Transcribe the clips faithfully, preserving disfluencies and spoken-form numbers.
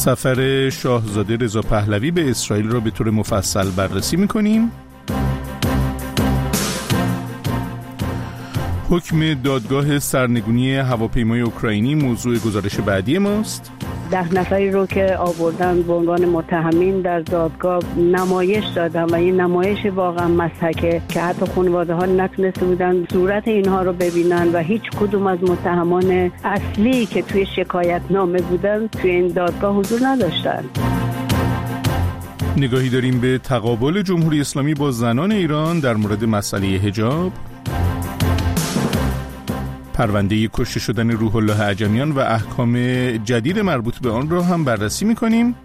سفر شاهزاده رضا پهلوی به اسرائیل را به طور مفصل بررسی می‌کنیم. حکم دادگاه سرنگونی هواپیمای اوکراینی موضوع گزارش بعدی ماست. ده نفری رو که آوردن به عنوان متهمین در دادگاه نمایش دادن و این نمایش واقعا مضحکه که حتی خانواده ها نتونسته بودن صورت اینها رو ببینن و هیچ کدوم از متهمان اصلی که توی شکایت نامه بودن توی این دادگاه حضور نداشتن. نگاهی داریم به تقابل جمهوری اسلامی با زنان ایران در مورد مسئله حجاب. پرونده کشته شدن روح الله عجمیان و احکام جدید مربوط به آن را هم بررسی می‌کنیم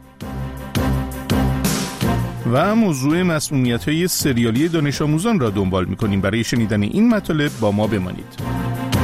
و موضوع مسمومیت‌های سریالی دانش آموزان را دنبال می‌کنیم. برای شنیدن این مطالب با ما بمانید.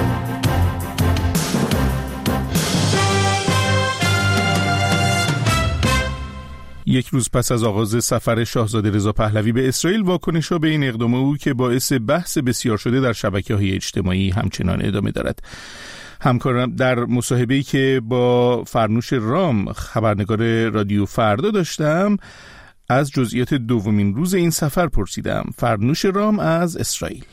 یک روز پس از آغاز سفر شاهزاده رضا پهلوی به اسرائیل، واکنش‌ها به این اقدام او که باعث بحث بسیار شده در شبکه‌های اجتماعی همچنان ادامه دارد. همکارم در مصاحبه‌ای که با فرنوش رام خبرنگار رادیو فردا داشتم از جزئیات دومین روز این سفر پرسیدم. فرنوش رام از اسرائیل.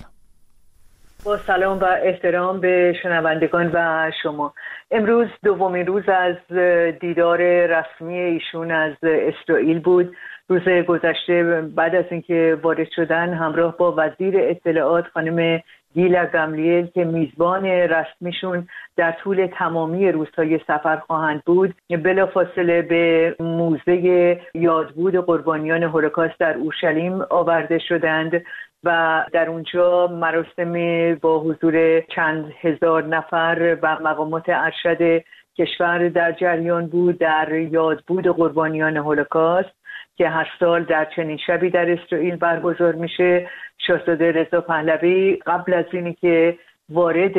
با سلام و احترام به شنوندگان و شما. امروز دومین روز از دیدار رسمی ایشون از اسرائیل بود. روز گذشته بعد از اینکه وارد شدن همراه با وزیر اطلاعات خانم گیلا گملیل که میزبان رسمیشون در طول تمامی روزهای سفر خواهند بود، بلافاصله به موزه یادبود قربانیان هولوکاست در اورشلیم آورده شدند و در اونجا مراسم با حضور چند هزار نفر و مقامات ارشد کشور در جریان بود در یادبود قربانیان هولوکاست که هر سال در چنین شبی در اسرائیل برگزار میشه. شاهزاده رضا پهلوی قبل از اینی که وارد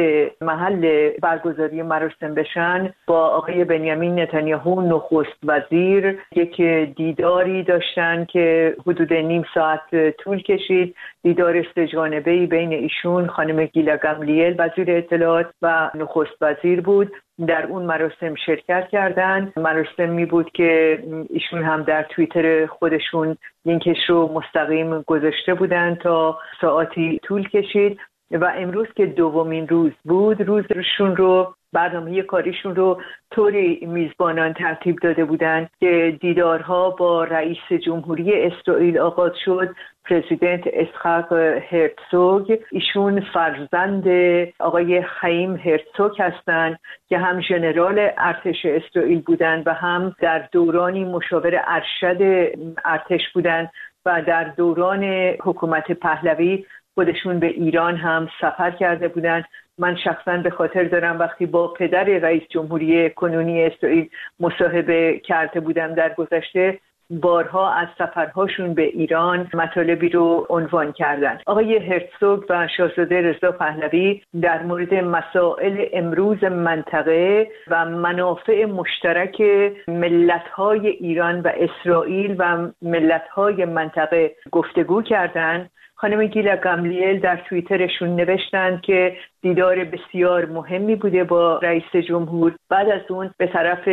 محل برگزاری مراسم بشن با آقای بنیامین نتانیاهو نخست وزیر یک دیداری داشتن که حدود نیم ساعت طول کشید. دیدار سه‌جانبه‌ای بین ایشون، خانم گیلا گملیل وزیر اطلاعات و نخست وزیر بود. در اون مراسم شرکت کردند. مراسمی بود که ایشون هم در توییتر خودشون لینکش رو مستقیم گذاشته بودن تا ساعتی طول کشید و امروز که دومین روز بود، روزشون رو برنامه کاریشون رو طوری میزبانان ترتیب داده بودند که دیدارها با رئیس جمهوری اسرائیل آغاز شد. پرزیدنت اسحاق هرتزوگ، ایشون فرزند آقای خیم هرتزوگ هستند که هم ژنرال ارتش اسرائیل بودند و هم در دورانی مشاور ارشد ارتش بودند و در دوران حکومت پهلوی خودشون به ایران هم سفر کرده بودند. من شخصا به خاطر دارم وقتی با پدر رئیس جمهوری کنونی اسرائیل مصاحبه کرده بودم در گذشته، بارها از سفرهاشون به ایران مطالبی رو عنوان کردن. آقای هرتزوگ و شاهزاده رضا پهلوی در مورد مسائل امروز منطقه و منافع مشترک ملت‌های ایران و اسرائیل و ملت‌های منطقه گفتگو کردند. خانم گیلا گملیل در توییترشون نوشتند که دیدار بسیار مهمی بوده با رئیس جمهور. بعد از اون به طرف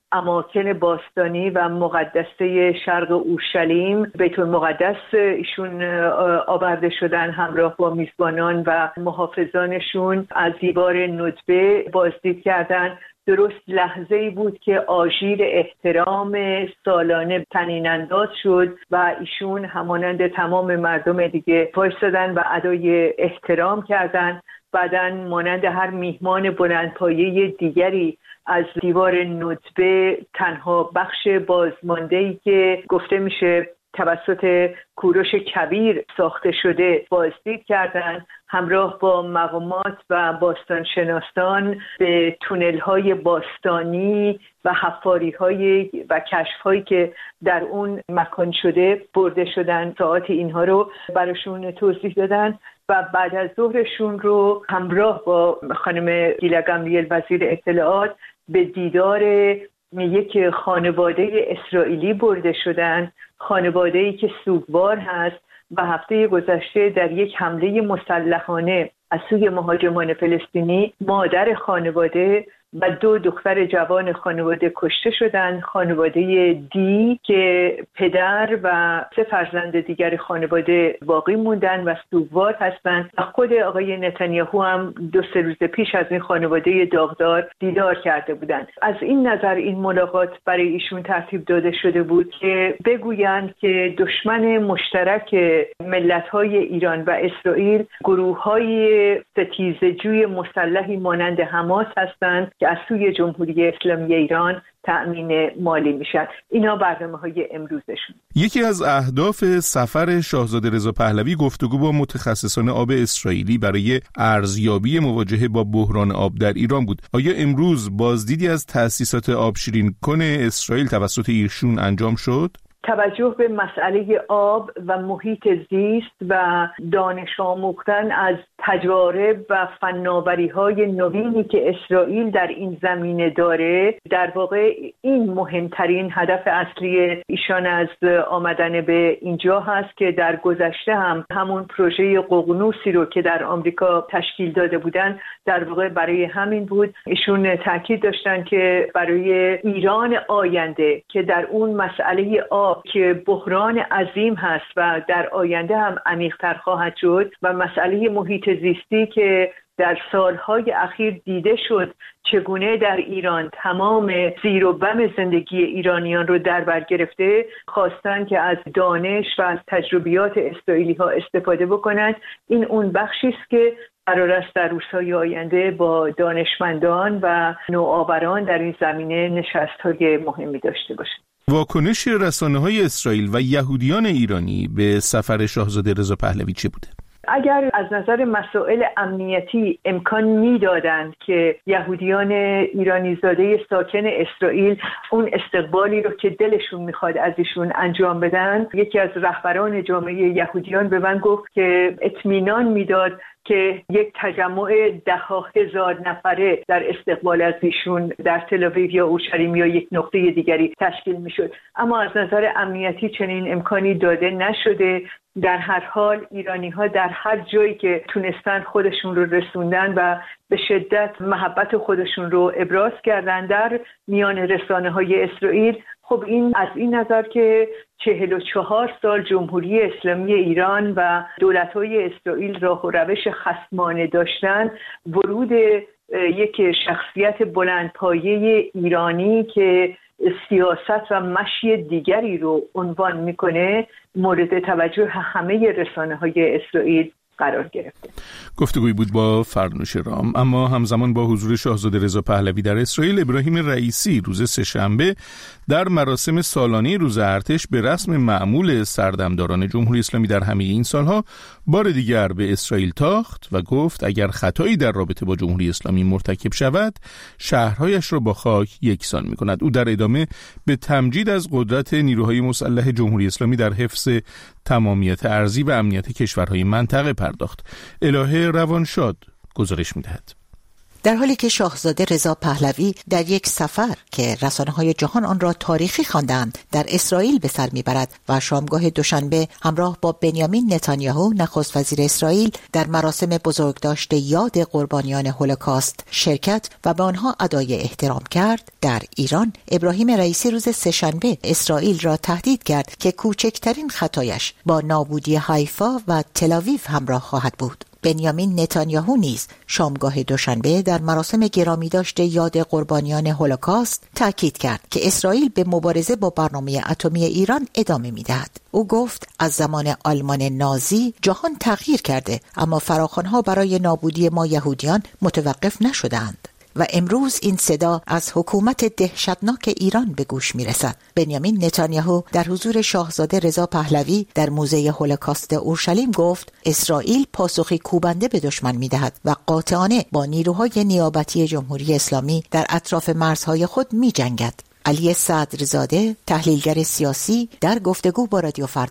اماکن باستانی و مقدسه شرق اورشلیم، بیت المقدس، ایشون آورده شدن همراه با میزبانان و محافظانشون. از دیوار ندبه بازدید کردن. درست لحظه‌ای بود که آژیر احترام سالانه طنین انداز شد و ایشون همانند تمام مردم دیگه وایسادن و ادای احترام کردند. بعدن مانند هر میهمان بلندپایه دیگری از دیوار ندبه، تنها بخش بازمانده‌ای که گفته میشه توسط کوروش کبیر ساخته شده بازدید کردند. همراه با مقامات و باستانشناسان به تونل‌های باستانی و حفاری‌های و کشف‌هایی که در اون مکان شده برده شدن. ساعتی اینها رو براشون توضیح دادن و بعد از ظهرشون رو همراه با خانم گیلا گملیل وزیر اطلاعات به دیدار یک خانواده اسرائیلی برده شدن. خانواده‌ای که سوگوار هست و هفته گذشته در یک حمله مسلحانه از سوی مهاجمان فلسطینی مادر خانواده و دو دختر جوان خانواده کشته شدند. خانواده دی که پدر و سه فرزند دیگر خانواده باقی موندن و سوگوار هستند و خود آقای نتانیاهو هم دو سه روز پیش از این خانواده داغدار دیدار کرده بودند. از این نظر این ملاقات برای ایشون ترتیب داده شده بود که بگویند که دشمن مشترک ملت‌های ایران و اسرائیل گروه‌های ستیزجوی مسلحی مانند حماس هستند که از سوی جمهوری اسلامی ایران تأمین مالی میشن. اینا برنامه‌های امروزشون. یکی از اهداف سفر شاهزاده رضا پهلوی گفتگو با متخصصان آب اسرائیلی برای ارزیابی مواجهه با بحران آب در ایران بود. آیا امروز بازدیدی از تأسیسات آبشیرین کن اسرائیل توسط ایشون انجام شد؟ توجه به مسئله آب و محیط زیست و دانش آموختن از تجارب و فناوری‌های نوینی که اسرائیل در این زمینه داره، در واقع این مهمترین هدف اصلی ایشان از آمدن به اینجا هست که در گذشته هم همون پروژه ققنوسی رو که در آمریکا تشکیل داده بودن در واقع برای همین بود. ایشون تاکید داشتن که برای ایران آینده که در اون مسئله آب که بحران عظیم هست و در آینده هم عمیق‌تر خواهد شد و مسئله محیط زیستی که در سالهای اخیر دیده شد چگونه در ایران تمام زیر و بم زندگی ایرانیان رو در بر گرفته، خواستن که از دانش و از تجربیات اسرائیلی ها استفاده بکنند. این اون بخشی است که قرار است در روزهای آینده با دانشمندان و نوآوران در این زمینه نشست‌های مهمی داشته باشند. واکنش رسانه‌های اسرائیل و یهودیان ایرانی به سفر شاهزاده رضا پهلوی چه بوده؟ اگر از نظر مسائل امنیتی امکان میدادند که یهودیان ایرانی زاده ساکن اسرائیل اون استقبالی رو که دلشون میخواد از ایشون انجام بدن، یکی از رهبران جامعه یهودیان به من گفت که اطمینان میداد که یک تجمع ده ها هزار نفره در استقبال از ایشون در تل‌آویو یا اورشلیم یا یک نقطه دیگری تشکیل میشد. اما از نظر امنیتی چنین امکانی داده نشده. در هر حال ایرانی ها در هر جایی که تونستن خودشون رو رسوندن و به شدت محبت خودشون رو ابراز کردن در میان رسانه های اسرائیل. خب این از این نظر که چهل و چهار سال جمهوری اسلامی ایران و دولت‌های اسرائیل راه و روش خصمانه داشتن، ورود یک شخصیت بلندپایه ایرانی که سیاست و مشی دیگری رو عنوان میکنه مورد توجه همه رسانه‌های اسرائیل قرار گرفته. گفتگویی بود با فرنوش رام. اما همزمان با حضور شاهزاده رضا پهلوی در اسرائیل، ابراهیم رئیسی روز سه‌شنبه در مراسم سالانه روز ارتش به رسم معمول سردمداران جمهوری اسلامی در همه این سالها بار دیگر به اسرائیل تاخت و گفت اگر خطایی در رابطه با جمهوری اسلامی مرتکب شود شهرهایش را با خاک یکسان می‌کند. او در ادامه به تمجید از قدرت نیروهای مسلح جمهوری اسلامی در حفظ تمامیت ارضی و امنیت کشورهای منطقه پرداخت. الهه روانشاد گزارش می‌دهد. در حالی که شاهزاده رضا پهلوی در یک سفر که رسانه‌های جهان آن را تاریخی خواندند در اسرائیل به سر می‌برد و شامگاه دوشنبه همراه با بنیامین نتانیاهو نخست وزیر اسرائیل در مراسم بزرگداشت یاد قربانیان هولوکاست شرکت و به آنها ادای احترام کرد، در ایران ابراهیم رئیسی روز سه‌شنبه اسرائیل را تهدید کرد که کوچکترین خطایش با نابودی حیفا و تل‌آویو همراه خواهد بود. بنیامین نتانیاهو نیز شامگاه دوشنبه در مراسم گرامی داشته یاد قربانیان هولوکاست تاکید کرد که اسرائیل به مبارزه با برنامه اتمی ایران ادامه می‌دهد. او گفت از زمان آلمان نازی جهان تغییر کرده اما فراخوان‌ها برای نابودی ما یهودیان متوقف نشدند و امروز این صدا از حکومت دهشتناک ایران به گوش میرسد. بنیامین نتانیاهو در حضور شاهزاده رضا پهلوی در موزه هولوکاست اورشلیم گفت اسرائیل پاسخی کوبنده به دشمن میدهد و قاطعانه با نیروهای نیابتی جمهوری اسلامی در اطراف مرزهای خود میجنگد. علی صدرزاده، تحلیلگر سیاسی، در گفتگو با رادیو فردا: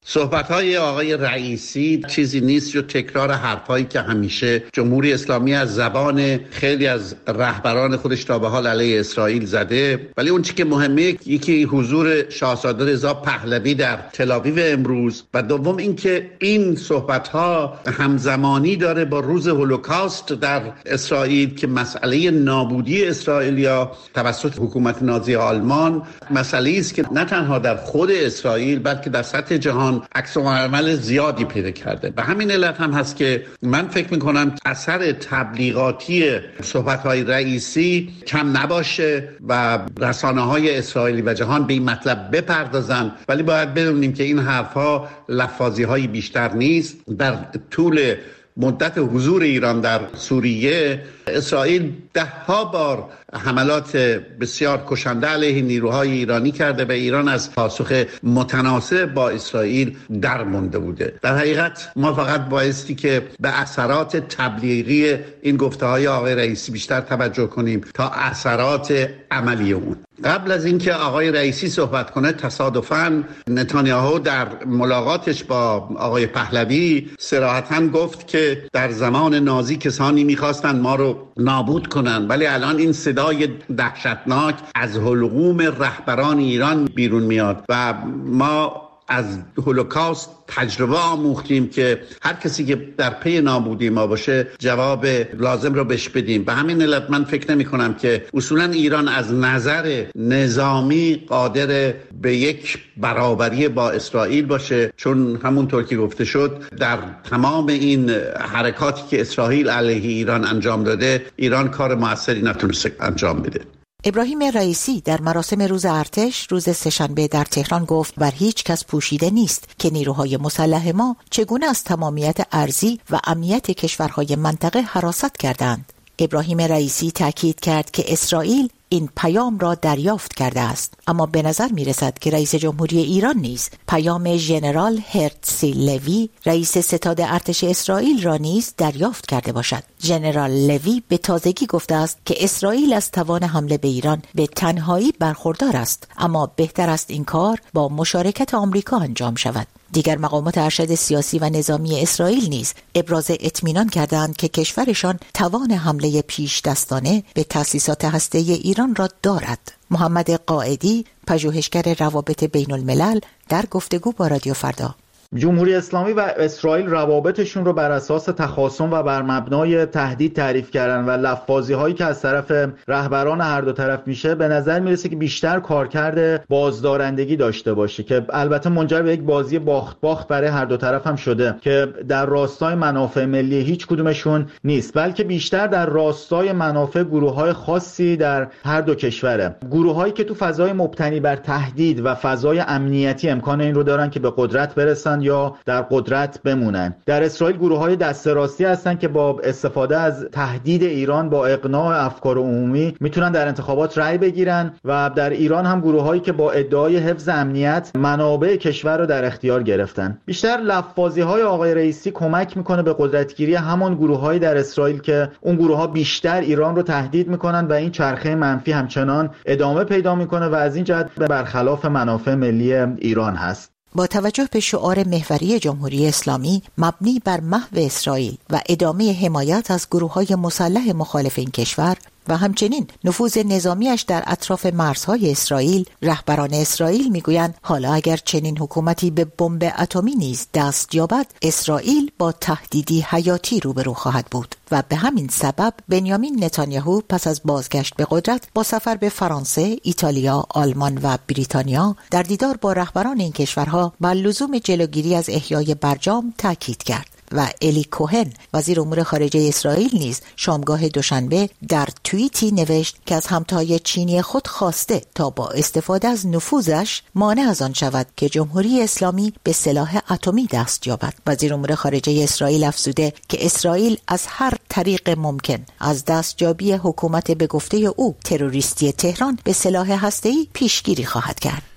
صحبت‌های آقای رئیسی چیزی نیست جز تکرار حرفایی که همیشه جمهوری اسلامی از زبان خیلی از رهبران خودش تا به حال علیه اسرائیل زده. ولی اون چیزی که مهمه یکی حضور شاهزاده رضا پهلوی در تل‌آویو امروز و دوم اینکه این صحبت‌ها همزمانی داره با روز هولوکاست در اسرائیل که مسئله نابودی اسرائیلیا توسط حکومت نازی آلمان مسئله‌ای است که نه تنها در خود اسرائیل بلکه در سطح جهان عکس العمل زیادی پیدا کرده. به همین علت هم هست که من فکر می‌کنم اثر تبلیغاتی صحبت‌های رئیسی کم نباشه و رسانه‌های اسرائیلی و جهان به این مطلب بپردازن، ولی باید بدونیم که این حرف‌ها لفاظی‌های بیشتر نیست. در طول مدت حضور ایران در سوریه اسرائیل ده ها بار حملات بسیار کشنده علیه نیروهای ایرانی کرده و ایران از پاسخ متناسب با اسرائیل در مونده بوده. در حقیقت ما فقط بایستی که به اثرات تبلیغی این گفته های آقای رئیسی بیشتر توجه کنیم تا اثرات عملی اون. قبل از اینکه آقای رئیسی صحبت کنه تصادفاً نتانیاهو در ملاقاتش با آقای پهلوی صراحتاً گفت که در زمان نازی کسانی می‌خواستند ما رو نابود کنن، ولی الان این صدای دهشتناک از حلقوم رهبران ایران بیرون میاد و ما از هولوکاست تجربه آموختیم که هر کسی که در پی نابودی ما باشه جواب لازم رو بهش بدیم. به همین علت من فکر نمی کنم که اصولا ایران از نظر نظامی قادر به یک برابری با اسرائیل باشه، چون همونطور که گفته شد در تمام این حرکاتی که اسرائیل علیه ایران انجام داده ایران کار موثری نتونسته انجام بده. ابراهیم رئیسی در مراسم روز ارتش روز سه‌شنبه در تهران گفت بر هیچ کس پوشیده نیست که نیروهای مسلح ما چگونه از تمامیت ارضی و امنیت کشورهای منطقه حراست کردند. ابراهیم رئیسی تاکید کرد که اسرائیل این پیام را دریافت کرده است، اما به نظر می رسد که رئیس جمهوری ایران نیز پیام ژنرال هرتزی لوی رئیس ستاد ارتش اسرائیل را نیز دریافت کرده باشد. ژنرال لوی به تازگی گفته است که اسرائیل از توان حمله به ایران به تنهایی برخوردار است، اما بهتر است این کار با مشارکت آمریکا انجام شود. دیگر مقامات ارشد سیاسی و نظامی اسرائیل نیز ابراز اطمینان کردند که کشورشان توان حمله پیش دستانه به تأسیسات هسته‌ای ایران را دارد. محمد قائدی، پژوهشگر روابط بین الملل، در گفتگو با رادیو فردا: جمهوری اسلامی و اسرائیل روابطشون رو بر اساس تخاصم و بر مبنای تهدید تعریف کردن و لفاظی هایی که از طرف رهبران هر دو طرف میشه به نظر میرسه که بیشتر کارکرد بازدارندگی داشته باشه، که البته منجر به یک بازی باخت باخت برای هر دو طرف هم شده که در راستای منافع ملی هیچ کدومشون نیست، بلکه بیشتر در راستای منافع گروه‌های خاصی در هر دو کشوره. گروه‌هایی که تو فضای مبتنی بر تهدید و فضای امنیتی امکان این رو دارن که به قدرت برسن یا در قدرت بمونن. در اسرائیل گروه‌های دست راستی هستن که با استفاده از تهدید ایران با اقناع افکار عمومی میتونن در انتخابات رأی بگیرن، و در ایران هم گروه‌هایی که با ادعای حفظ امنیت منابع کشور رو در اختیار گرفتن. بیشتر لفاظی‌های آقای رئیسی کمک میکنه به قدرتگیری همان گروه‌هایی در اسرائیل که اون گروه‌ها بیشتر ایران رو تهدید میکنن و این چرخه منفی همچنان ادامه پیدا میکنه و از این جهت برخلاف منافع ملی ایران هست. با توجه به شعار محوری جمهوری اسلامی مبنی بر محو اسرائیل و ادامه حمایت از گروه‌های مسلح مخالف این کشور و همچنین نفوذ نظامیش در اطراف مرزهای اسرائیل، رهبران اسرائیل میگویند حالا اگر چنین حکومتی به بمب اتمی نیز دست یابد، اسرائیل با تهدیدی حیاتی روبرو خواهد بود و به همین سبب بنیامین نتانیاهو پس از بازگشت به قدرت با سفر به فرانسه، ایتالیا، آلمان و بریتانیا در دیدار با رهبران این کشورها بر لزوم جلوگیری از احیای برجام تاکید کرد. و الی کوهن وزیر امور خارجه اسرائیل نیز شامگاه دوشنبه در توییتی نوشت که از همتای چینی خود خواسته تا با استفاده از نفوذش مانع از آن شود که جمهوری اسلامی به سلاح اتمی دست یابد. وزیر امور خارجه اسرائیل افزوده که اسرائیل از هر طریق ممکن از دستیابی حکومت به گفته او تروریستی تهران به سلاح هسته‌ای پیشگیری خواهد کرد.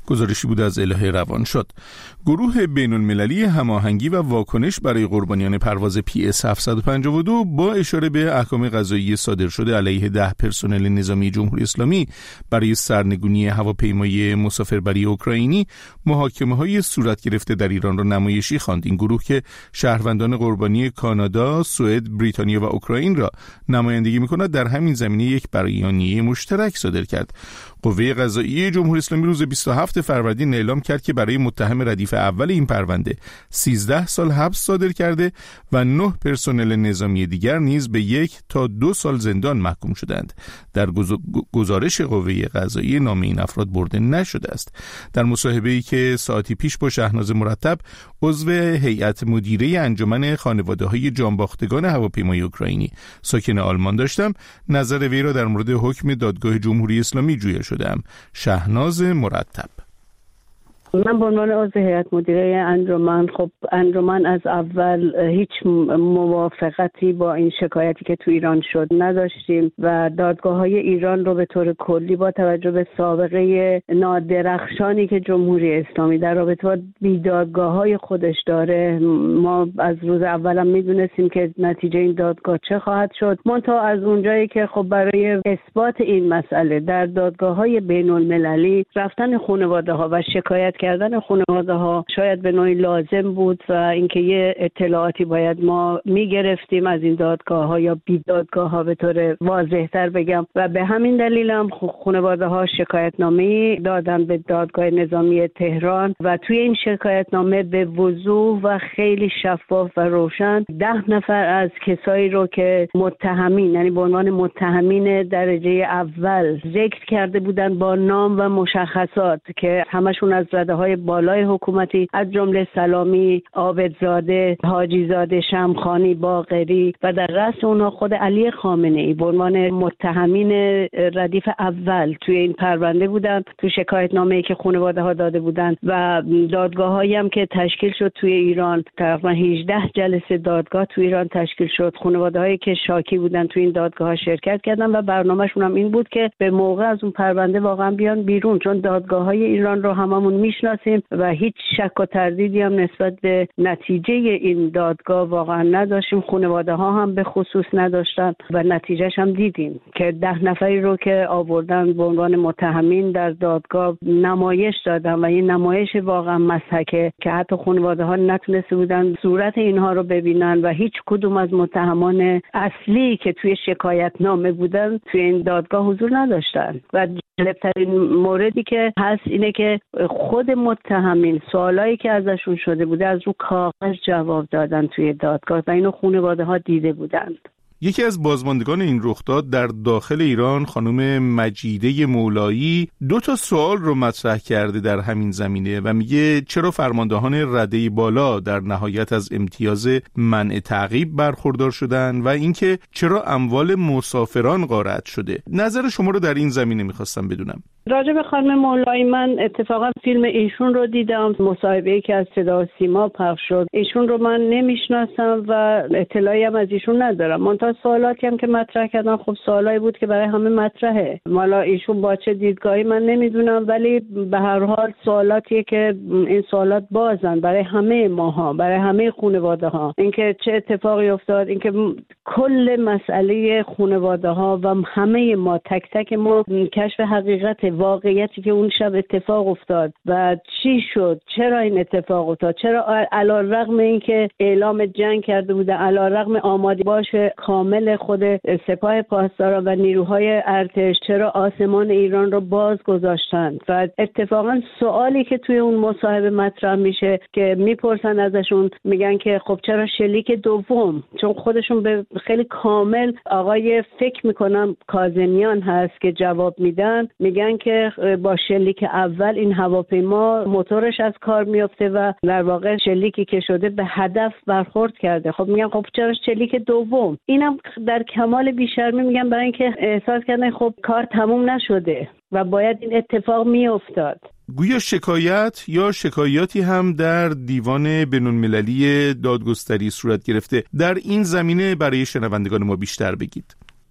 گزارشی بود از الهه روانشاد. گروه بین المللی هماهنگی و واکنش برای قربانیان پرواز پی اس هفتصد و پنجاه و دو با اشاره به احکام قضایی صادر شده علیه ده پرسنل نظامی جمهوری اسلامی برای سرنگونی هواپیمای مسافربری اوکراینی محاکمه‌های صورت گرفته در ایران را نمایشی خواند. این گروه که شهروندان قربانی کانادا، سوئد، بریتانیا و اوکراین را نمایندگی می‌کند، در همین زمینه یک بیانیه مشترک صادر کرد. قوه قضاییه جمهوری اسلامی روز بیست و هفتم فروردین اعلام کرد که برای متهم ردیف اول این پرونده سیزده سال حبس صادر کرده و نه پرسنل نظامی دیگر نیز به یک تا دو سال زندان محکوم شدند. در گزارش قوه قضاییه نام این افراد برده نشده است. در مصاحبه‌ای که ساعتی پیش با شهناز مرتب، عضو هیئت مدیره انجمن خانواده‌های جانباختگان هواپیمای اوکراینی ساکن آلمان داشتم، نظر وی را در مورد حکم دادگاه جمهوری اسلامی جویا شدم. شهناز مرتب: من به عنوان عضو هیئت مدیره انجمن، خب انجمن از اول هیچ موافقتی با این شکایتی که تو ایران شد نداشتیم و دادگاه‌های ایران رو به طور کلی با توجه به سابقه نادرخشانی که جمهوری اسلامی در رابطه با بیدادگاه‌های خودش داره، ما از روز اولم میدونستیم که نتیجه این دادگاه چه خواهد شد. منتها از اونجایی که خب برای اثبات این مسئله در دادگاه‌های بین‌المللی رفتن خانواده‌ها و شکایت کردن خانواده ها شاید به نوعی لازم بود و اینکه یه اطلاعاتی باید ما میگرفتیم از این دادگاه ها یا بی دادگاه ها، به طور واضح تر بگم، و به همین دلیل هم خانواده ها شکایتنامه دادن به دادگاه نظامی تهران و توی این شکایتنامه به وضوح و خیلی شفاف و روشن ده نفر از کسایی رو که متهمین، یعنی به عنوان متهمین درجه اول ذکر کرده بودن با نام و مشخصات که همشون از های بالای حکومتی، از جمله سلامی، عابدزاده، حاجیزاده، شمخانی، باقری و در رأس اونها خود علی خامنه ای به عنوان متهمین ردیف اول توی این پرونده بودن، تو شکایتنامه‌ای که خانواده ها داده بودن و دادگاه‌هایی هم که تشکیل شد توی ایران. تقریبا هجده جلسه دادگاه توی ایران تشکیل شد. خانواده‌هایی که شاکی بودن توی این دادگاه‌ها شرکت کردن و برنامه‌شون هم این بود که به موقع از اون پرونده واقعا بیان بیرون، چون دادگاه‌های ایران رو هممون میشناسیم و هیچ شک و تردیدی هم نسبت به نتیجه این دادگاه واقعا نداشتیم. خانواده ها هم به خصوص نداشتن و نتیجهش هم دیدیم که ده نفری رو که آوردن به عنوان متهمین در دادگاه نمایش دادن و این نمایش واقعا مضحکه که حتی خانواده ها نتونسته بودن صورت اینها رو ببینن و هیچ کدوم از متهمان اصلی که توی شکایت نامه بودن توی این دادگاه حضور نداشتن. و جالب‌ترین موردی که هست اینه که خود متهمین سوالایی که ازشون شده بوده از رو کاغذ جواب دادن توی دادگاه و اینو خانواده ها دیده بودند. یکی از بازماندگان این رخداد در داخل ایران، خانم مجیده مولایی، دو تا سوال رو مطرح کرده در همین زمینه و میگه چرا فرماندهان رده بالا در نهایت از امتیاز منع تعقیب برخوردار شدن و اینکه چرا اموال مسافران غارت شده. نظر شما رو در این زمینه میخواستم بدونم. راجع به خانم مولایی، من اتفاقا فیلم ایشون رو دیدم، مصاحبه‌ای که از صدا و سیما پخش شد. ایشون رو من نمیشناسم و اطلاعی هم از ایشون ندارم. منتها سوالاتی هم که مطرح کردن خب سوالایی بود که برای همه مطرحه. مالا ایشون با چه دیدگاهی من نمیدونم، ولی به هر حال سوالاتیه که این سوالات بازن برای همه ماها، برای همه خانواده ها. اینکه چه اتفاقی افتاد، اینکه کل مسئله خانواده ها و همه ما، تک تک ما، کشف حقیقت واقعیتی که اون شب اتفاق افتاد و چی شد، چرا این اتفاق افتاد، چرا علی‌رغم اینکه اعلام جنگ کرده بوده، علی‌رغم آماده باش کامل خود سپاه پاسداران و نیروهای ارتش، چرا آسمان ایران رو باز گذاشتن. و اتفاقا سوالی که توی اون مصاحبه مطرح میشه که میپرسن ازشون، میگن که خب چرا شلیک دوم، چون خودشون به خیلی کامل، آقای فکر میکنم کاظمیان هست که جواب میدن، میگن که با شلیک اول این هواپیما موتورش از کار میفته و در واقع شلیکی که شده به هدف برخورد کرده. خب میگن خب چرا شلیک دوم؟ اینم در کمال بیشرمی میگن برای اینکه احساس کردن خب کار تموم نشده و باید این اتفاق میافتاد. گویا شکایت یا شکایاتی هم در دیوان بین‌المللی دادگستری صورت گرفته. در این زمینه برای شنوندگان ما بیشتر بگید.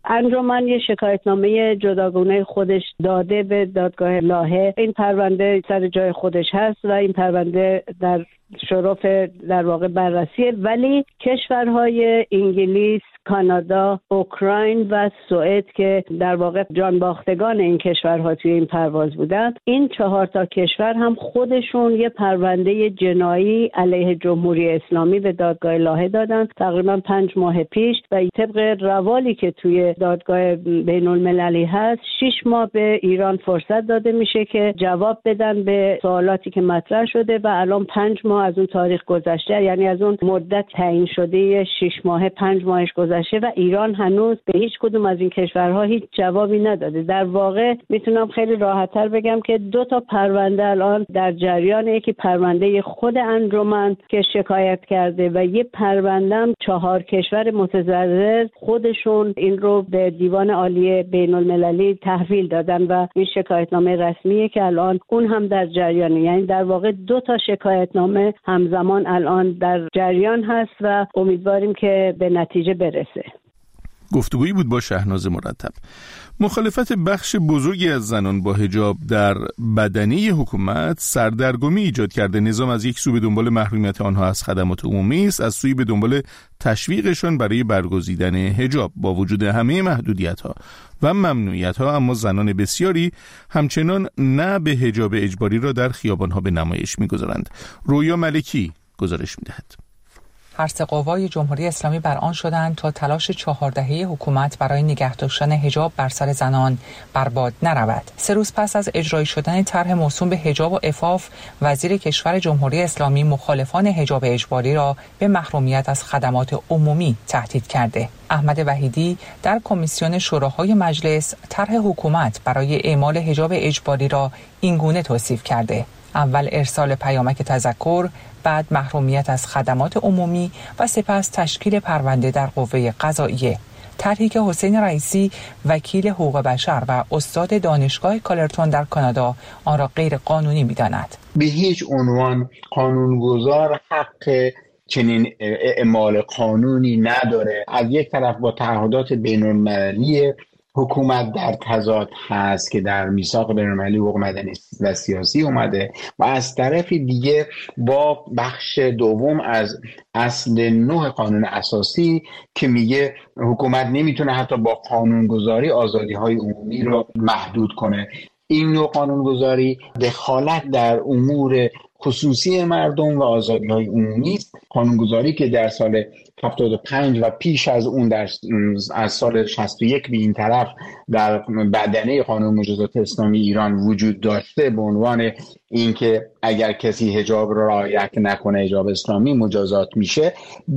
انجمن یه شکایتنامه جداگانه خودش داده به دادگاه لاهه. این پرونده سر جای خودش هست و این پرونده در شرف در واقع بررسیه، ولی کشورهای انگلیس، کانادا، اوکراین و سوئد که در واقع جانباختگان این کشورها توی این پرواز بودن، این چهار تا کشور هم خودشون یه پرونده جنایی علیه جمهوری اسلامی به دادگاه لاهه دادن تقریبا پنج ماه پیش و طبق روالی که توی دادگاه بین المللی هست شش ماه به ایران فرصت داده میشه که جواب بدن به سوالاتی که مطرح شده و الان پنج ماه از اون تاریخ گذشته، یعنی از اون مدت تعیین شده شش ماه پنج ماهش گذشته و ایران هنوز به هیچ کدوم از این کشورها هیچ جوابی نداده. در واقع میتونم خیلی راحت‌تر بگم که دو تا پرونده الان در جریانه، یکی پرونده خود انجمن که شکایت کرده و یه پرونده هم چهار کشور متضرر خودشون این رو به دیوان عالی بین المللی تحویل دادن و این شکایتنامه رسمیه که الان اون هم در جریانه. یعنی در واقع دو تا شکایتنامه همزمان الان در جریان هست و امیدواریم که به نتیجه برسه. گفتگویی بود با شهناز مرتب. مخالفت بخش بزرگی از زنان با حجاب در بدنه حکومت سردرگمی ایجاد کرده. نظام از یک سو به دنبال محرومیت آنها از خدمات عمومی است، از سوی به دنبال تشویقشان برای برگزیدن حجاب. با وجود همه محدودیت‌ها و ممنوعیت‌ها، اما زنان بسیاری همچنان نه به حجاب اجباری را در خیابان‌ها به نمایش می‌گذارند. رویا ملکی گزارش می‌دهد. هر سه قوای جمهوری اسلامی بر آن شدند تا تلاش چهار دهه حکومت برای نگه داشتن حجاب بر سر زنان برباد نرود. سه روز پس از اجرایی شدن طرح موسوم به حجاب و عفاف، وزیر کشور جمهوری اسلامی مخالفان حجاب اجباری را به محرومیت از خدمات عمومی تهدید کرده. احمد وحیدی در کمیسیون شوراهای مجلس طرح حکومت برای اعمال حجاب اجباری را اینگونه توصیف کرده: اول ارسال پیامک تذکر، بعد محرومیت از خدمات عمومی و سپس تشکیل پرونده در قوه قضاییه. طرحی که حسین رئیسی وکیل حقوق بشر و استاد دانشگاه کالرتون در کانادا آن را غیر قانونی می‌داند. به هیچ عنوان قانونگذار حق چنین اعمال قانونی نداره. از یک طرف با تعهدات بین‌المللی حکومت در تضاد هست که در میثاق بین‌المللی حقوق مدنی و سیاسی اومده و از طرف دیگه با بخش دوم از اصل نه قانون اساسی که میگه حکومت نمیتونه حتی با قانونگذاری آزادی‌های عمومی رو محدود کنه. این نوع قانونگذاری دخالت در امور خصوصی مردم و آزادی‌های عمومی است. قانونگذاری که در سال هفتاد و پنج و پیش از اون در از سال شصت و یک به این طرف در بدنه قانون مجازات اسلامی ایران وجود داشته، به عنوان اینکه اگر کسی حجاب را رعایت نکنه، حجاب اسلامی مجازات میشه،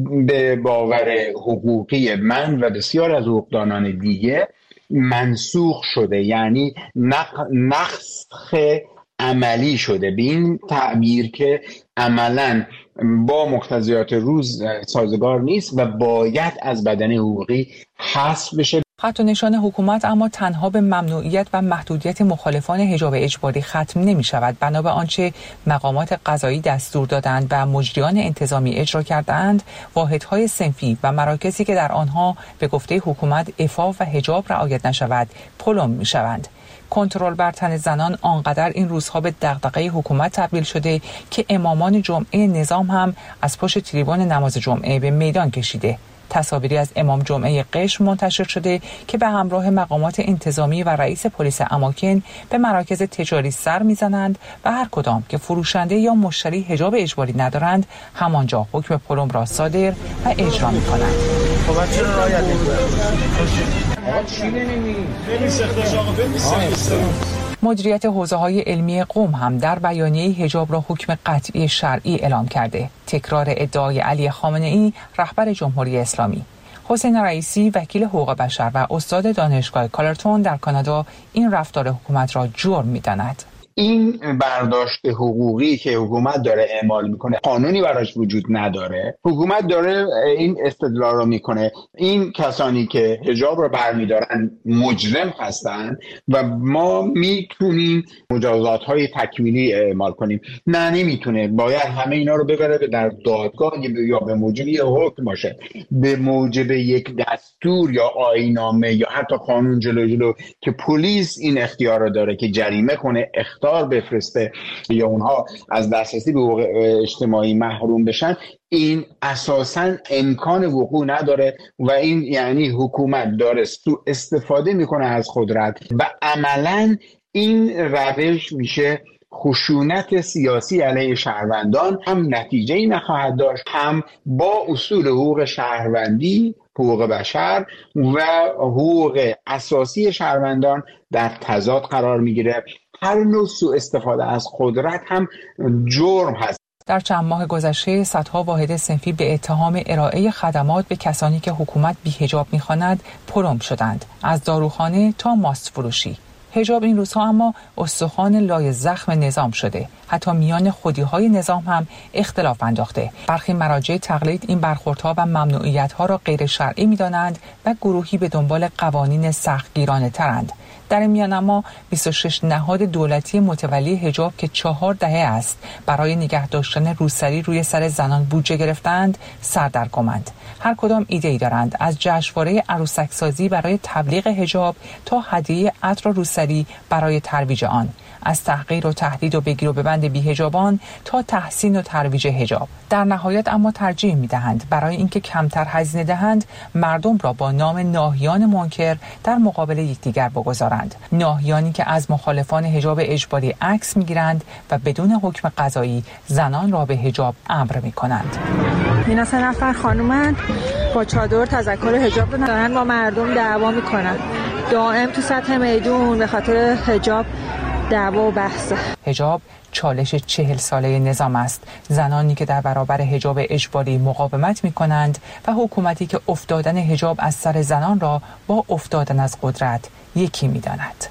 به باور حقوقی من و بسیار از حقوقدانان دیگه منسوخ شده، یعنی نسخ عملی شده، به این تعبیر که عملاً با مقتضیات روز سازگار نیست و باید از بدنه حقوقی حذف بشه. خط و نشان حکومت اما تنها به ممنوعیت و محدودیت مخالفان حجاب اجباری ختم نمی شود. بنا به آنچه مقامات قضایی دستور دادند و مجریان انتظامی اجرا کردند، واحدهای صنفی و مراکزی که در آنها به گفته حکومت عفاف و حجاب رعایت نشود پلم می شوند. کنترل بر تن زنان آنقدر این روزها به دغدغه حکومت تبدیل شده که امامان جمعه نظام هم از پشت تریبون نماز جمعه به میدان کشیده. تصاویری از امام جمعه قشم منتشر شده که به همراه مقامات انتظامی و رئیس پلیس اماکن به مراکز تجاری سر میزنند و هر کدام که فروشنده یا مشتری حجاب اجباری ندارند همانجا حکم پلم را صادر و اجرا میکنند. خب چرا رعایت نمی‌کنید؟ آقا چی نمی‌بینی؟ خیلی سختش آقا ببین. مدیریت حوزه‌های علمی قم هم در بیانیه حجاب را حکم قطعی شرعی اعلام کرده. تکرار ادعای علی خامنه‌ای رهبر جمهوری اسلامی. حسین رئیسی وکیل حقوق بشر و استاد دانشگاه کالرتون در کانادا این رفتار حکومت را جرم می‌داند. این برداشت حقوقی که حکومت داره اعمال میکنه قانونی براش وجود نداره. حکومت داره این استدلال رو میکنه این کسانی که حجاب رو برمیدارن مجرم هستن و ما میتونیم مجازات های تکمیلی اعمال کنیم. نه، نمیتونه. باید همه اینا رو ببره در دادگاه یا به موجب یک حکم باشه، به موجب یک دستور یا آیین‌نامه یا حتی قانون جلو جلو که پلیس این اختیار رو داره که جریمه کنه، اخطار بفرسته یا اونها از دسترسی به حقوق اجتماعی محروم بشن. این اساساً امکان وقوع نداره و این یعنی حکومت داره سوء استفاده میکنه از قدرت و عملاً این روش میشه خشونت سیاسی علیه شهروندان. هم نتیجه‌ای نخواهد داشت، هم با اصول حقوق شهروندی، حقوق بشر و حقوق اساسی شهروندان در تضاد قرار میگیره. هر نوع سوء استفاده از قدرت هم جرم هست. در چند ماه گذشته صدها واحد صنفی به اتهام ارائه خدمات به کسانی که حکومت بی‌حجاب می‌خواند پرم شدند، از داروخانه تا ماست فروشی. حجاب این روزها اما استخوان لای زخم نظام شده. حتی میان خودی‌های نظام هم اختلاف انداخته. برخی مراجع تقلید این برخوردها و ممنوعیت‌ها را غیر شرعی می‌دانند و گروهی به دنبال قوانین سختگیرانه ترند. در این میان اما بیست و شش نهاد دولتی متولی حجاب که چهار دهه است برای نگه داشتن روسری روی سر زنان بودجه گرفتند سردرگمند. هر کدام ایده‌ای دارند، از جشنواره عروسک سازی برای تبلیغ حجاب تا هدیه عطر روسری برای ترویج آن، از تحقیر و تهدید و بگیر و ببند بی‌حجابان تا تحسین و ترویج حجاب. در نهایت اما ترجیح می‌دهند برای اینکه کمتر هزینه دهند مردم را با نام ناهیان منکر در مقابل یکدیگر بگذارند. ناهیانی که از مخالفان حجاب اجباری عکس می‌گیرند و بدون حکم قضایی زنان را به حجاب امر می‌کنند. اینا سه نفر خانومن با چادر تذکر حجاب دارن با مردم دعوا می‌کنن. دائم تو سطح میدون به خاطر حجاب دعوا و بحث. حجاب چالش چهل ساله نظام است. زنانی که در برابر حجاب اجباری مقاومت می کنند و حکومتی که افتادن حجاب از سر زنان را با افتادن از قدرت یکی می داند.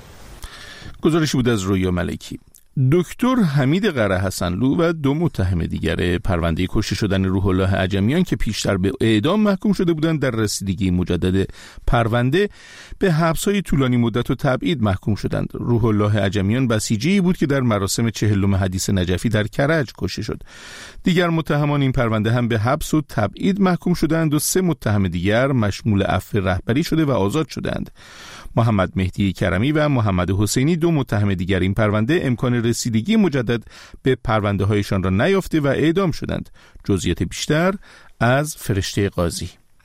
گزارشی بود از رویا ملکی. دکتر حمید قره حسنلو و دو متهم دیگر پرونده کشته شدن روح الله عجمیان که پیشتر به اعدام محکوم شده بودند در رسیدگی مجدد پرونده به حبس‌های طولانی مدت و تبعید محکوم شدند. روح الله عجمیان بسیجی بود که در مراسم چهلم حدیث نجفی در کرج کشته شد. دیگر متهمان این پرونده هم به حبس و تبعید محکوم شدند و سه متهم دیگر مشمول عفو رهبری شده و آزاد شدند. محمد مهدی کرمی و محمد حسینی دو متهم دیگر این پرونده امکان رسیدگی مجدد به پرونده هایشان را نیافته و اعدام شدند. جزئیات بیشتر از فرشته قاضی.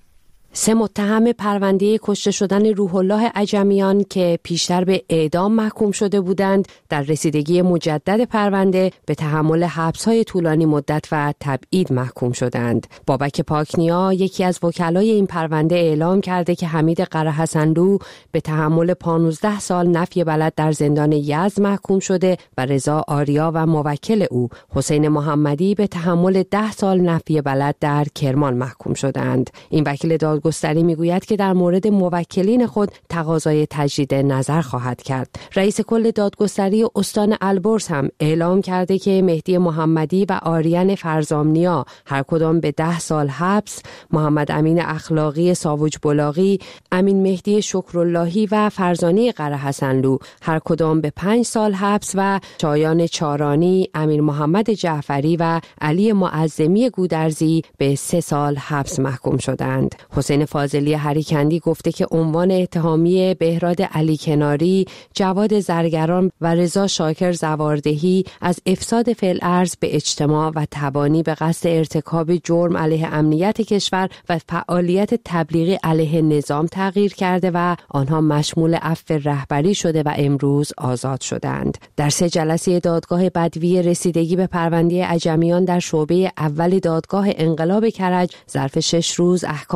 سه متهم پرونده کشته شدن روح الله عجمیان که پیشتر به اعدام محکوم شده بودند در رسیدگی مجدد پرونده به تحمل حبس‌های طولانی مدت و تبعید محکوم شدند. بابک پاکنیا یکی از وکلای این پرونده اعلام کرده که حمید قره حسنلو به تحمل پانزده سال نفی بلد در زندان یزد محکوم شده و رضا آریا و موکل او حسین محمدی به تحمل ده سال نفی بلد در کرمان محکوم شدند. این وکیل داد دادگستری میگوید که در مورد موکلین خود تقاضای تجدید نظر خواهد کرد. رئیس کل دادگستری استان البرز هم اعلام کرده که مهدی محمدی و آریان فرزامنیا هر کدام به ده سال حبس، محمد امین اخلاقی ساوج بلاغی، امین مهدی شکراللهی و فرزانه قره حسنلو هر کدام به پنج سال حبس و شایان چارانی، امیر محمد جعفری و علی معظمی گودرزی به سه سال حبس محکوم شدند. حسین فاضلی هریکندی گفته که عنوان اتهامی بهراد علی کناری، جواد زرگران و رضا شاکر زواردهی از افساد فی‌الارض به اجتماع و تبانی به قصد ارتکاب جرم علیه امنیت کشور و فعالیت تبلیغی علیه نظام تغییر کرده و آنها مشمول عفو رهبری شده و امروز آزاد شدند. در سه جلسه دادگاه بدوی رسیدگی به پرونده عجمیان در شعبه اول دادگاه انقلاب کرج ظرف شش روز احکام اعدام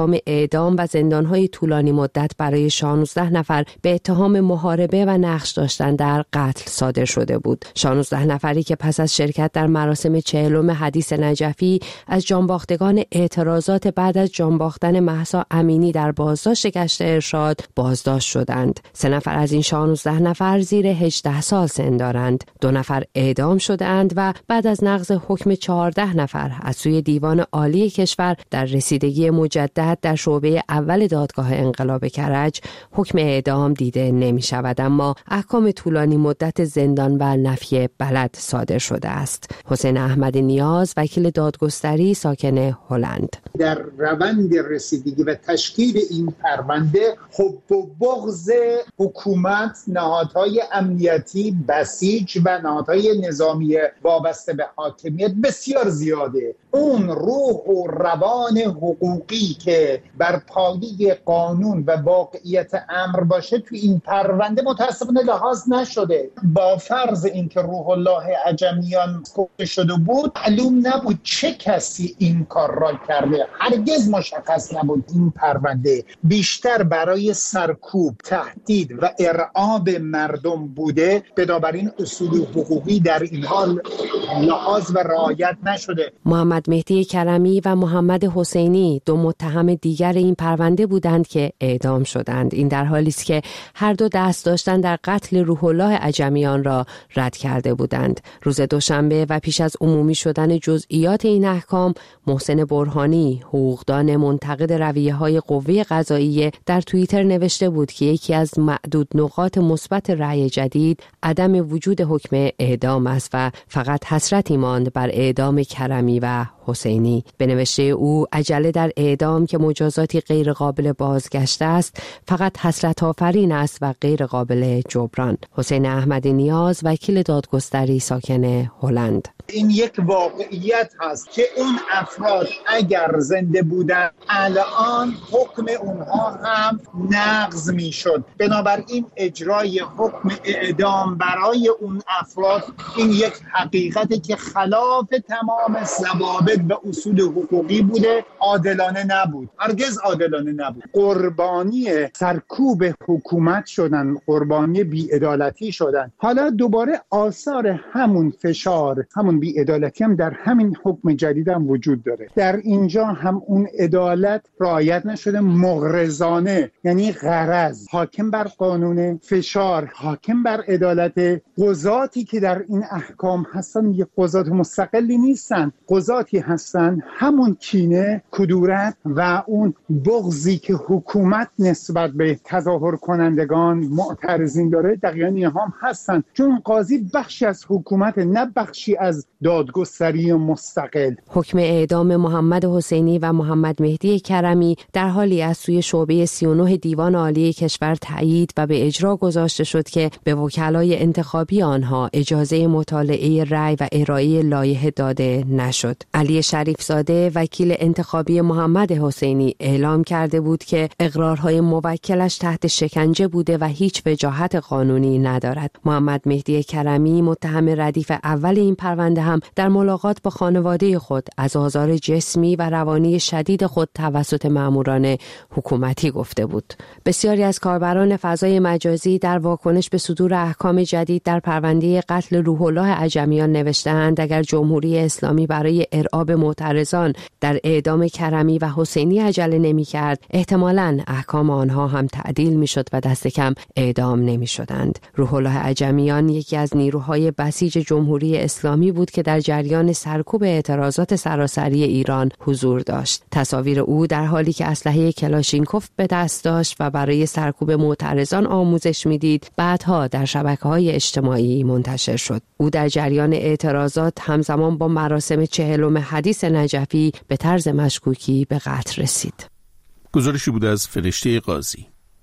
اعدام و زندانهای طولانی مدت برای شانزده نفر به اتهام محاربه و نقش داشتن در قتل صادر شده بود. شانزده نفری که پس از شرکت در مراسم چهلم حدیث نجفی از جانباختگان اعتراضات بعد از جانباختن مهسا امینی در بازداشت گشت ارشاد بازداشت شدند. سه نفر از این شانزده نفر زیر هجده سال سن دارند. دو نفر اعدام شدند و بعد از نقض حکم چهارده نفر از سوی دیوان عالی کشور در رسیدگی مجدد در شعبه اول دادگاه انقلاب کرج حکم اعدام دیده نمی شود، اما احکام طولانی مدت زندان و نفی بلد صادر شده است. حسین احمد نیاز، وکیل دادگستری ساکن هلند: در روند رسیدگی و تشکیل این پرونده حب و بغض حکومت، نهادهای امنیتی بسیج و نهادهای نظامی وابسته به حاکمیت بسیار زیاده. اون روح و روان حقوقی که بر پایه قانون و واقعیت امر باشه تو این پرونده متاسفانه لحاظ نشده. با فرض اینکه روح الله عجمیان کشته شده بود، معلوم نبود چه کسی این کار را کرده. هرگز مشخص نبود. این پرونده بیشتر برای سرکوب، تهدید و ارعاب مردم بوده، بنابراین اصول حقوقی در این حال لحاظ و رعایت نشده. محمد مهدی کرمی و محمد حسینی دو متهم دیگر این پرونده بودند که اعدام شدند. این در حالی است که هر دو دست داشتن در قتل روح الله عجمیان را رد کرده بودند. روز دوشنبه و پیش از عمومی شدن جزئیات این احکام، محسن برهانی، حقوقدان منتقد رویه‌های قوه قضاییه، در توییتر نوشته بود که یکی از معدود نقاط مثبت رأی جدید عدم وجود حکم اعدام است و فقط حسرتی ماند بر اعدام کرمی و حسینی. به نوشته او، عجله در اعدام که مجازاتی غیر قابل بازگشت است فقط حسرت آفرین است و غیر قابل جبران. حسین احمد نیاز، وکیل دادگستری ساکن هلند: این یک واقعیت هست که اون افراد اگر زنده بودن الان حکم اونها هم نقض می شد. بنابراین اجرای حکم اعدام برای اون افراد این یک حقیقتی که خلاف تمام ضوابط و اصول حقوقی بوده، عادلانه نبود، هرگز عادلانه نبود. قربانی سرکوب حکومت شدن، قربانی بی‌عدالتی شدن. حالا دوباره آثار همون فشار، همون بی‌عدالتی هم در همین حکم جدید هم وجود داره. در اینجا هم اون عدالت رعایت نشده، مغرضانه، یعنی غرض حاکم بر قانون، فشار حاکم بر عدالت. قضاتی که در این احکام هستن یه قضات مستقلی نیستن، قضاتی هستن همون کینه، کدورت و اون بغضی که حکومت نسبت به تظاهر کنندگان، معترضین داره، دقیقاً اینها هم هستن، چون قاضی بخشی از حکومت، نه بخشی از دادگستری مستقل. حکم اعدام محمد حسینی و محمد مهدی کرمی در حالی از سوی شعبه سی و نه دیوان عالی کشور تایید و به اجرا گذاشته شد که به وکلای انتخابی آنها اجازه مطالعه رأی و ارائه لایحه داده نشد. علی شریف زاده، وکیل انتخابی محمد حسینی، اعلام کرده بود که اقرارهای موکلش تحت شکنجه بوده و هیچ وجاهت قانونی ندارد. محمد مهدی کرمی، متهم ردیف اول این پرونده، هم در ملاقات با خانواده خود از آزار جسمی و روانی شدید خود توسط ماموران حکومتی گفته بود. بسیاری از کاربران فضای مجازی در واکنش به صدور احکام جدید در پرونده قتل روح الله عجمیان نوشته‌اند اگر جمهوری اسلامی برای ارعاب معترضان در اعدام کرمی و حسینی عجله نمی‌کرد، احتمالاً احکام آنها هم تعدیل می‌شد و دست کم اعدام نمی‌شدند. روح الله عجمیان یکی از نیروهای بسیج جمهوری اسلامی بود که در جریان سرکوب اعتراضات سراسری ایران حضور داشت. تصاویر او در حالی که اسلحه کلاشینکوف به دست داشت و برای سرکوب معترضان آموزش میدید، بعدها در شبکه‌های اجتماعی منتشر شد. او در جریان اعتراضات همزمان با مراسم چهلم حدیث نجفی به طرز مشکوکی به قتل رسید. گزارشی بود از فرشته قاضی.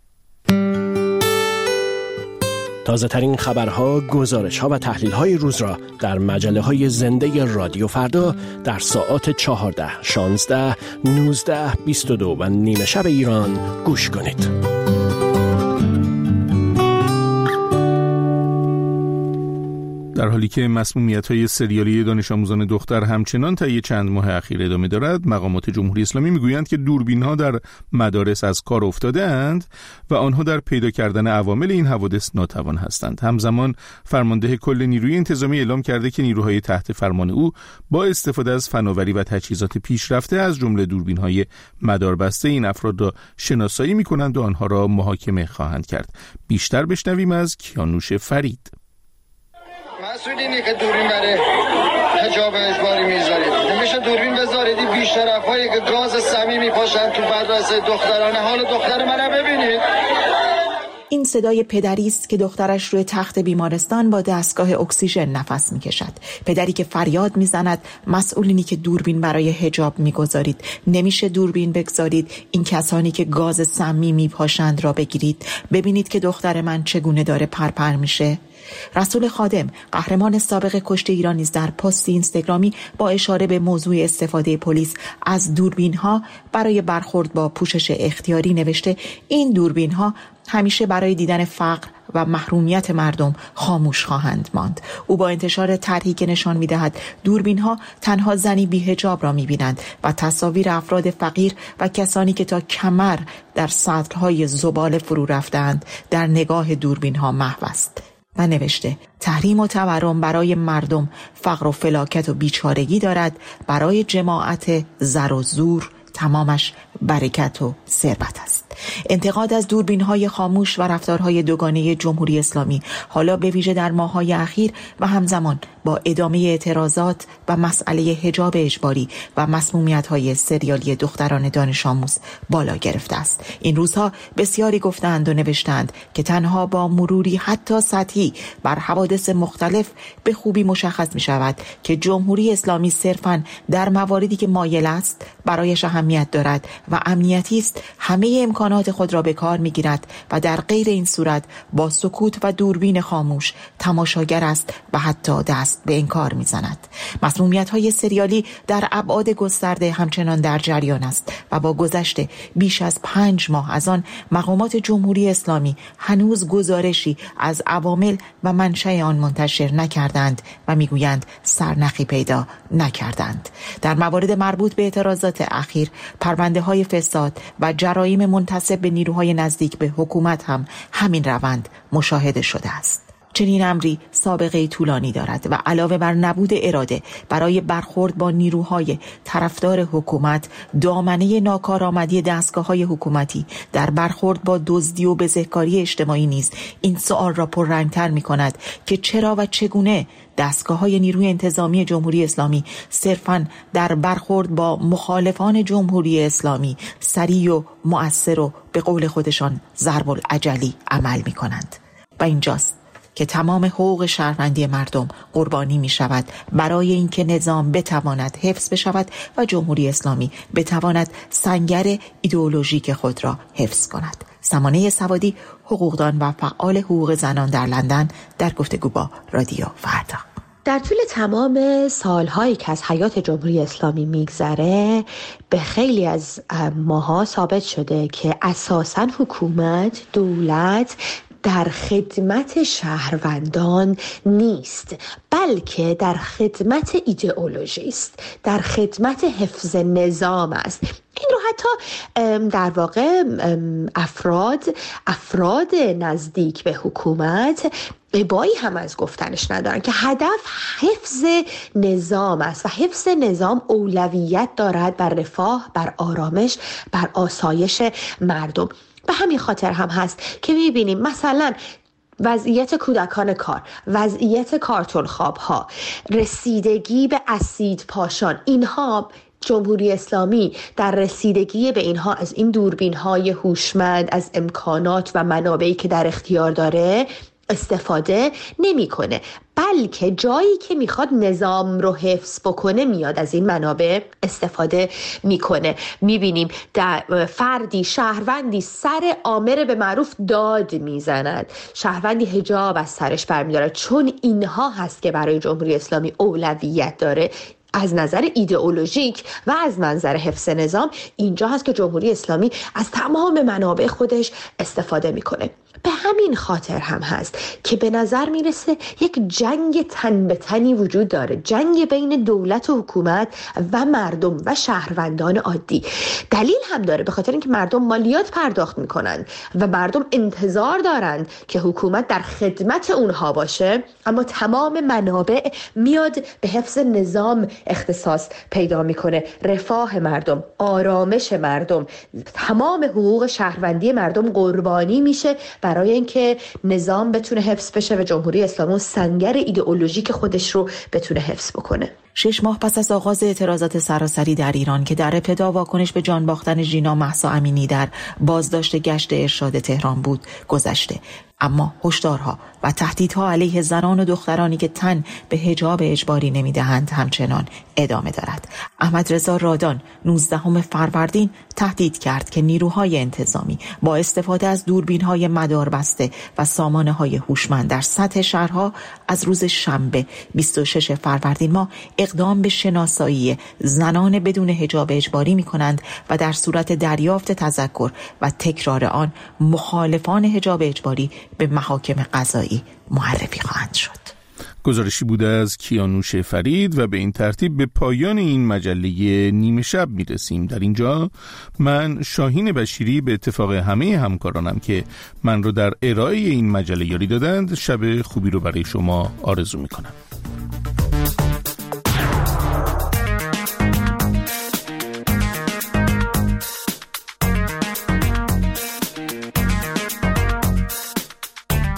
تازه ترین خبرها، گزارش‌ها و تحلیل‌های روز را در مجله‌های زنده رادیو فردا در ساعات چهارده، شانزده، نوزده، بیست و دو و نیمه شب ایران گوش کنید. در در حالی که مسمومیت‌های سریالی دانش آموزان دختر همچنان طی چند ماه اخیر ادامه دارد، مقامات جمهوری اسلامی میگویند که دوربین‌ها در مدارس از کار افتاده‌اند و آنها در پیدا کردن عوامل این حوادث ناتوان هستند. همزمان فرمانده کل نیروی انتظامی اعلام کرده که نیروهای تحت فرمان او با استفاده از فناوری و تجهیزات پیشرفته از جمله دوربین‌های مداربسته این افراد را شناسایی می‌کنند و آنها را محاکمه خواهند کرد. بیشتر بشنویم از کیانوش فرید. مسئولینی که دوربین برای حجاب اجباری میذارید، نمیشه دوربین بذارید این بیشرفایی که گاز سمی میپاشن تو مدرسه دخترانه، حال دختر منو ببینید. این صدای پدری است که دخترش روی تخت بیمارستان با دستگاه اکسیژن نفس میکشد. پدری که فریاد میزند مسئولینی که دوربین برای حجاب میگذارید، نمیشه دوربین بگذارید، این کسانی که گاز سمی میپاشند را بگیرید، ببینید که دختر من چگونه داره پرپر میشه. رسول خادم، قهرمان سابق کشته ایران، نیز در پست اینستاگرامی با اشاره به موضوع استفاده پلیس از دوربین‌ها برای برخورد با پوشش اختیاری نوشته این دوربین‌ها همیشه برای دیدن فقر و محرومیت مردم خاموش خواهند ماند. او با انتشار طرحی که نشان می‌دهد دوربین‌ها تنها زنی بی‌حجاب را می‌بینند و تصاویر افراد فقیر و کسانی که تا کمر در سطل‌های زباله فرو رفتند در نگاه دوربین‌ها محو است و نوشته تحریم و تورم برای مردم فقر و فلاکت و بیچارگی دارد، برای جماعت زر و زور تمامش برکت و ثروت است. انتقاد از دوربین‌های خاموش و رفتارهای دوگانه جمهوری اسلامی حالا به ویژه در ماه‌های اخیر و همزمان با ادامه اعتراضات و مسئله حجاب اجباری و مسمومیت‌های سریالی دختران دانش آموز بالا گرفته است. این روزها بسیاری گفتند و نوشتند که تنها با مروری حتی سطحی بر حوادث مختلف به خوبی مشخص می‌شود که جمهوری اسلامی صرفاً در مواردی که مایل است برایش اهمیت دارد و امنیتی است همه امکانات خود را به کار می‌گیرد و در غیر این صورت با سکوت و دوربین خاموش تماشاگر است و حتی دست به انکار می‌زند. مسمومیت‌های سریالی در ابعاد گسترده همچنان در جریان است و با گذشت بیش از پنج ماه از آن مقامات جمهوری اسلامی هنوز گزارشی از عوامل و منشأ آن منتشر نکردند و میگویند سرنخی پیدا نکردند. در موارد مربوط به اعتراضات اخیر، پرونده‌های فساد و جرایم منتسب به نیروهای نزدیک به حکومت هم همین روند مشاهده شده است. چنین امری سابقه طولانی دارد و علاوه بر نبود اراده برای برخورد با نیروهای طرفدار حکومت، دامنه ناکارآمدی دستگاه‌های حکومتی در برخورد با دزدی و بزهکاری اجتماعی نیز این سوال را پررنگ‌تر می‌کند که چرا و چگونه دستگاه‌های نیروی انتظامی جمهوری اسلامی صرفاً در برخورد با مخالفان جمهوری اسلامی سریع و مؤثر و به قول خودشان ضرب العجلی عمل می‌کنند. و اینجاست که تمام حقوق شهروندی مردم قربانی می شود برای اینکه نظام بتواند حفظ بشود و جمهوری اسلامی بتواند سنگر ایدئولوژیک خود را حفظ کند. سمانه سوادی، حقوقدان و فعال حقوق زنان در لندن، در گفتگو با رادیو فردا. در طول تمام سالهایی که از حیات جمهوری اسلامی میگذره به خیلی از ماها ثابت شده که اساساً حکومت، دولت در خدمت شهروندان نیست، بلکه در خدمت ایدئولوژی است، در خدمت حفظ نظام است. این رو حتی در واقع افراد افراد نزدیک به حکومت ابایی هم از گفتنش ندارن که هدف حفظ نظام است و حفظ نظام اولویت دارد بر رفاه، بر آرامش، بر آسایش مردم. به همین خاطر هم هست که می‌بینیم مثلا وضعیت کودکان کار، وضعیت کارتون خواب ها، رسیدگی به اسید پاشان، اینها جمهوری اسلامی در رسیدگی به اینها از این دوربین های هوشمند، از امکانات و منابعی که در اختیار داره استفاده نمی‌کنه، بلکه جایی که میخواد نظام رو حفظ بکنه میاد از این منابع استفاده میکنه. میبینیم در فردی، شهروندی سر آمر به معروف داد میزند، شهروندی حجاب از سرش برمیداره، چون اینها هست که برای جمهوری اسلامی اولویت داره. از نظر ایدئولوژیک و از منظر حفظ نظام اینجا هست که جمهوری اسلامی از تمام منابع خودش استفاده میکنه. به همین خاطر هم هست که به نظر میرسه یک جنگ تن به تنی وجود داره، جنگ بین دولت و حکومت و مردم و شهروندان عادی. دلیل هم داره، به خاطر اینکه مردم مالیات پرداخت میکنن و مردم انتظار دارند که حکومت در خدمت اونها باشه، اما تمام منابع میاد به حفظ نظام اختصاص پیدا میکنه. رفاه مردم، آرامش مردم، تمام حقوق شهروندی مردم قربانی میشه برای اینکه نظام بتونه حفظ بشه و جمهوری اسلامی سنگر ایدئولوژیک خودش رو بتونه حفظ بکنه. شش ماه پس از آغاز اعتراضات سراسری در ایران که در ابتدا واکنش به جان باختن ژینا مهسا امینی در بازداشت گشت ارشاد تهران بود گذشته، اما هشدارها و تهدیدها علیه زنان و دخترانی که تن به حجاب اجباری نمیدهند همچنان ادامه دارد. احمد رضا رادان نوزدهم فروردین تهدید کرد که نیروهای انتظامی با استفاده از دوربین‌های مداربسته و سامانه‌های هوشمند در سطح شهرها از روز شنبه بیست و شش فروردین ماه اقدام به شناسایی زنان بدون حجاب اجباری می‌کنند و در صورت دریافت تذکر و تکرار آن مخالفان حجاب اجباری به محاکم قضایی معرفی خواهند شد. گزارشی بوده از کیانوش فرید و به این ترتیب به پایان این مجله نیمه شب میرسیم. در اینجا من شاهین بشیری به اتفاق همه همکارانم که من رو در ارائه این مجله یاری دادند شب خوبی رو برای شما آرزو میکنم.